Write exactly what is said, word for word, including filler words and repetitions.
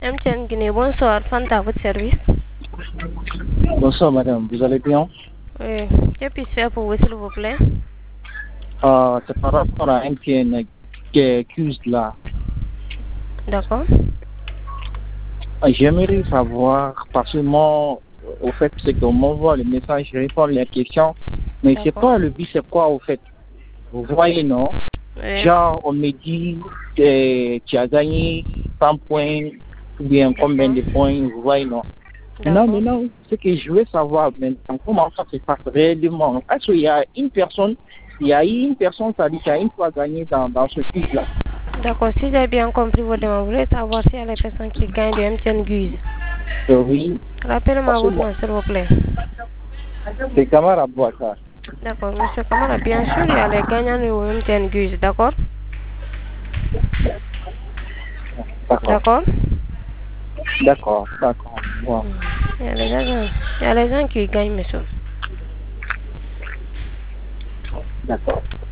M T N Guinée, bonsoir. Fanta, à votre service. Bonsoir madame, vous allez bien? Oui. Que puis-je faire pour vous, s'il vous plaît? Euh, c'est par rapport à M T N qui accuse là. D'accord. J'aimerais savoir, parce que moi, au fait, c'est qu'on m'envoie le message, je réponds les questions, mais c'est pas le but, c'est quoi au fait? Vous voyez, non? Oui. Genre, on me dit que tu as gagné cent points, ou bien combien de points, vous voyez, non? Non, mais non, ce que je veux savoir maintenant, comment ça se passe réellement? Est-ce qu'il y a une personne, il y a une personne, ça dit qu'il y a une fois gagné dans, dans ce truc-là? D'accord, si j'ai bien compris votre demande, vous voulez savoir s'il y a les personnes qui gagnent de M T N Guise. Euh, oui. Rappelez-moi votre nom, s'il vous plaît. C'est Kamara Bouaka. D'accord, monsieur Kamara, bien sûr, il y a les gagnants de M T N Guise, d'accord? D'accord? D'accord, d'accord. Wow. Il y a les gens, il y a les gens qui gagnent, monsieur. D'accord.